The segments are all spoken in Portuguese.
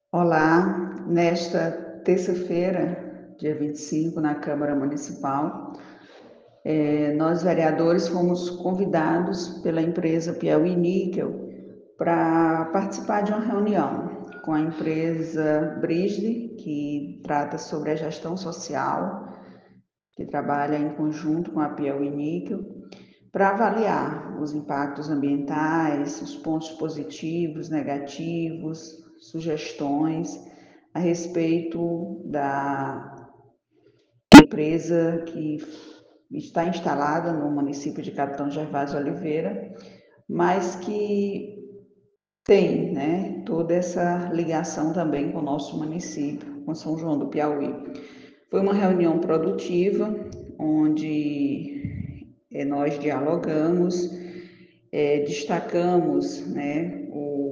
Olá, nesta terça-feira, dia 25, na Câmara Municipal, nós vereadores fomos convidados pela empresa Piauí Níquel para participar de uma reunião com a empresa Bridge, que trata sobre a gestão social, que trabalha em conjunto com a Piauí Níquel, para avaliar os impactos ambientais, os pontos positivos, negativos, sugestões a respeito da empresa que está instalada no município de Capitão Gervásio Oliveira, mas que tem, né, toda essa ligação também com o nosso município, com São João do Piauí. Foi uma reunião produtiva, onde nós dialogamos, destacamos, né,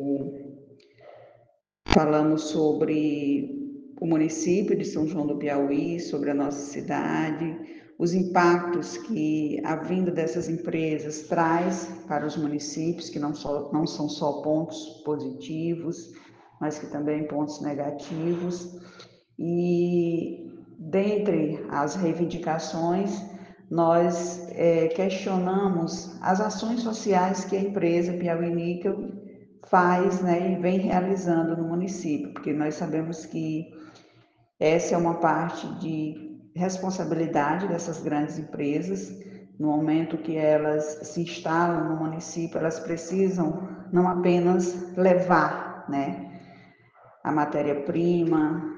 falamos sobre o município de São João do Piauí, sobre a nossa cidade, os impactos que a vinda dessas empresas traz para os municípios, que não são só pontos positivos, mas que também pontos negativos. E dentre as reivindicações, nós questionamos as ações sociais que a empresa Piauí Níquel faz, né, e vem realizando no município, porque nós sabemos que essa é uma parte de responsabilidade dessas grandes empresas. No momento que elas se instalam no município, elas precisam não apenas levar, né, a matéria-prima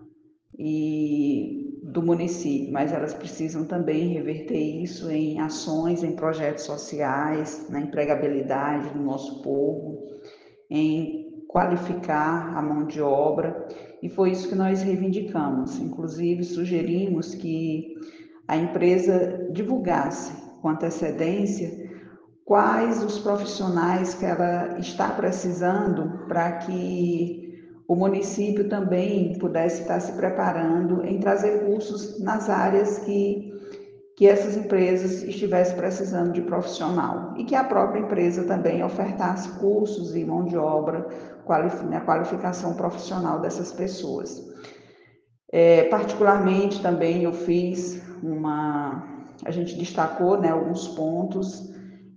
e do município, mas elas precisam também reverter isso em ações, em projetos sociais, na empregabilidade do nosso povo, em qualificar a mão de obra, e foi isso que nós reivindicamos. Inclusive, sugerimos que a empresa divulgasse com antecedência quais os profissionais que ela está precisando para que o município também pudesse estar se preparando em trazer cursos nas áreas que essas empresas estivessem precisando de profissional e que a própria empresa também ofertasse cursos e mão de obra, a qualificação profissional dessas pessoas. Particularmente também eu fiz a gente destacou, né, alguns pontos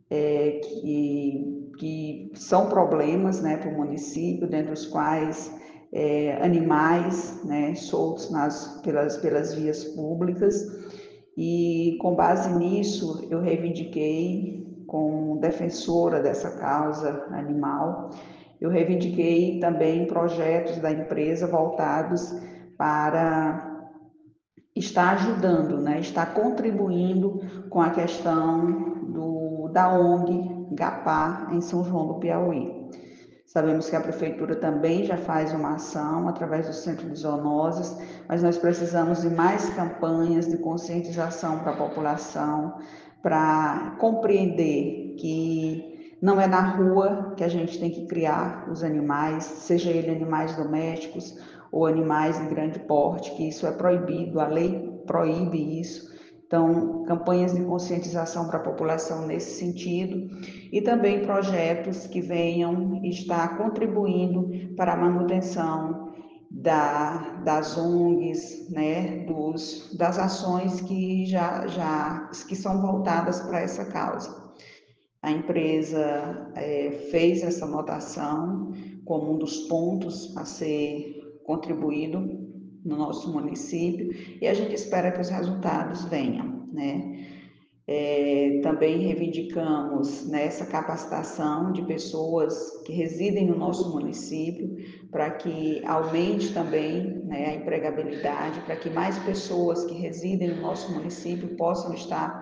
que são problemas, né, para o município, dentre os quais animais, né, soltos pelas vias públicas. E com base nisso, eu reivindiquei, como defensora dessa causa animal, eu reivindiquei também projetos da empresa voltados para estar ajudando, né, estar contribuindo com a questão da ONG GAPA em São João do Piauí. Sabemos que a prefeitura também já faz uma ação através do Centro de Zoonoses, mas nós precisamos de mais campanhas de conscientização para a população, para compreender que não é na rua que a gente tem que criar os animais, seja ele animais domésticos ou animais de grande porte, que isso é proibido, a lei proíbe isso. Então, campanhas de conscientização para a população nesse sentido e também projetos que venham estar contribuindo para a manutenção das ONGs, né, das ações que são voltadas para essa causa. A empresa fez essa anotação como um dos pontos a ser contribuído no nosso município e a gente espera que os resultados venham, né? Também reivindicamos, né, essa capacitação de pessoas que residem no nosso município, para que aumente também, né, a empregabilidade, para que mais pessoas que residem no nosso município possam estar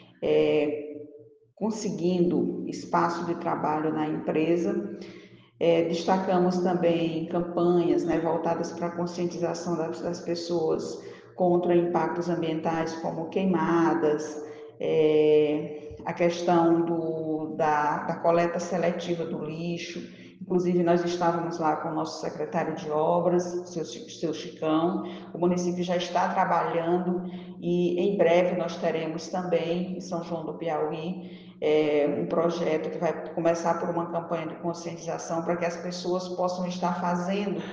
conseguindo espaço de trabalho na empresa. Destacamos também campanhas, né, voltadas para a conscientização das pessoas contra impactos ambientais, como queimadas, a questão da coleta seletiva do lixo. Inclusive, nós estávamos lá com o nosso secretário de obras, seu Chicão. O município já está trabalhando e em breve nós teremos também, em São João do Piauí, um projeto que vai começar por uma campanha de conscientização para que as pessoas possam estar fazendo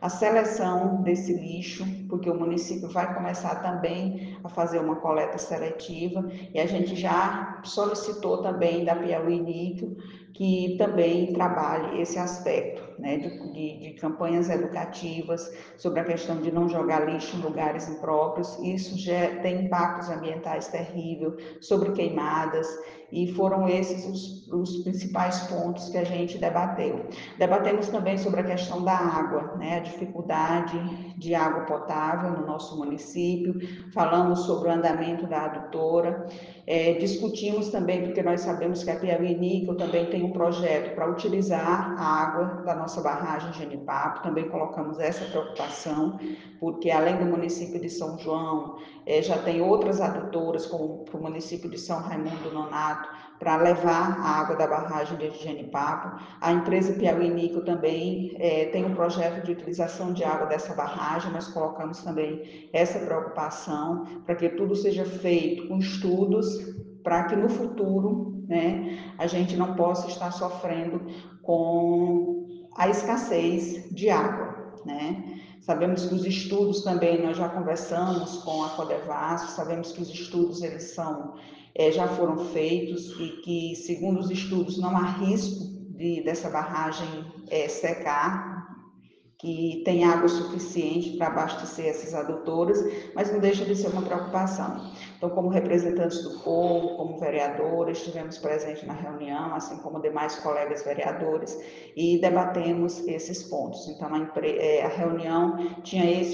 a seleção desse lixo, porque o município vai começar também a fazer uma coleta seletiva e a gente já solicitou também da Piauí Níquel que também trabalhe esse aspecto, né, de campanhas educativas sobre a questão de não jogar lixo em lugares impróprios. Isso já tem impactos ambientais terríveis, sobre queimadas, e foram esses os principais pontos que a gente debateu. Debatemos também sobre a questão da água, né, a dificuldade de água potável no nosso município, falamos sobre o andamento da adutora, discutimos também, porque nós sabemos que a Piauí Níquel também tem um projeto para utilizar a água da nossa barragem Genipapo, também colocamos essa preocupação, porque além do município de São João, já tem outras adutoras, como o município de São Raimundo Nonato, para levar a água da barragem de Genipapo. A empresa Piauí Níquel também tem um projeto de utilização de água dessa barragem, nós colocamos também essa preocupação, para que tudo seja feito com estudos, para que no futuro, né, a gente não possa estar sofrendo com a escassez de água, né? Sabemos que os estudos também, nós já conversamos com a Codevasf, sabemos que os estudos eles já foram feitos e que, segundo os estudos, não há risco dessa barragem secar, que tem água suficiente para abastecer essas adutoras, mas não deixa de ser uma preocupação. Então, como representantes do povo, como vereadores, estivemos presentes na reunião, assim como demais colegas vereadores, e debatemos esses pontos. Então, a reunião tinha esse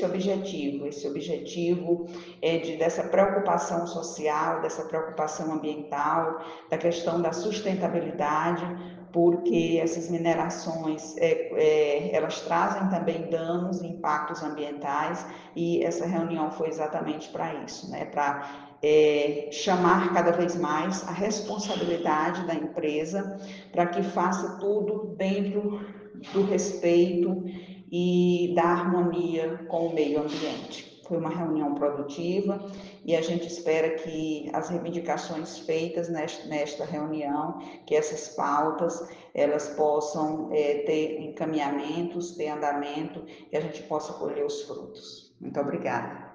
objetivo dessa preocupação social, dessa preocupação ambiental, da questão da sustentabilidade, porque essas minerações elas trazem também danos e impactos ambientais, e essa reunião foi exatamente para isso, né? Para chamar cada vez mais a responsabilidade da empresa para que faça tudo dentro do respeito e da harmonia com o meio ambiente. Foi uma reunião produtiva e a gente espera que as reivindicações feitas nesta reunião, que essas pautas, elas possam ter encaminhamentos, ter andamento, e a gente possa colher os frutos. Muito obrigada.